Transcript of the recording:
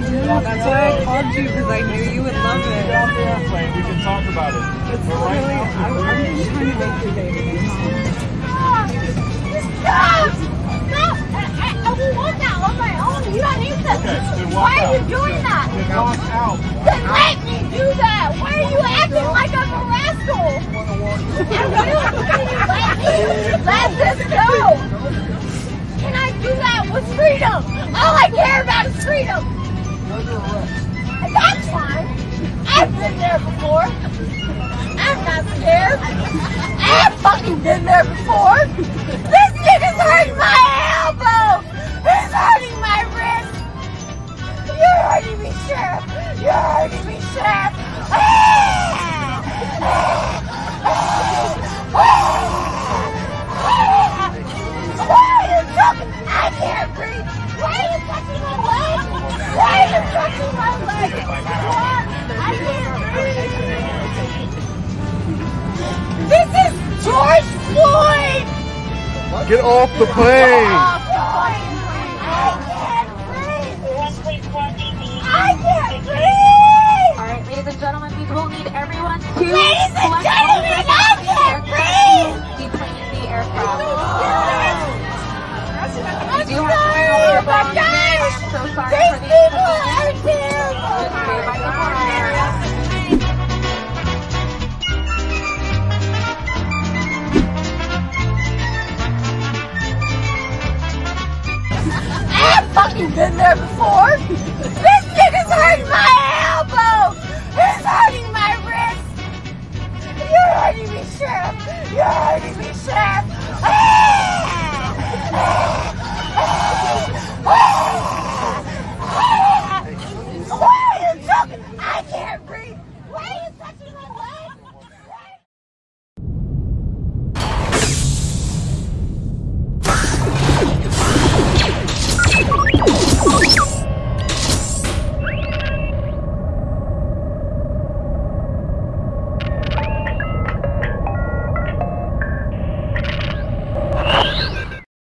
That's why I called you, because I knew you would love it. Get off the airplane. We can talk about it. It's really, I'm just trying to make your day today, Mom. Stop! Stop! I will walk out on my own. You don't need to. Okay, then walk Why are you out. doing that? Then walk out. Then let me do that. Why are you acting like I'm a rascal? Can you let this go? Can I do that with freedom? All I care about is freedom. And that's fine. I've been there before. I'm not scared. I've fucking been there before. This nigga's hurting my elbow. He's hurting my wrist. You're hurting me, Sheriff. You're hurting me, Sheriff. Why are you talking? I can't breathe. Why are you touching my leg? Why are you touching my leg? What? I can't breathe. This is George Floyd. Get off the plane. I can't breathe! Alright, ladies and gentlemen, we will need everyone to Ladies and gentlemen, I can't breathe! deplane the aircraft. I'm sorry, but guys, I'm so sorry these for the people are terrible! Just stay by the corner area. I've fucking been there before! This nigga's hurting my elbow! He's hurting my wrist! You're hurting me, Sheriff! You're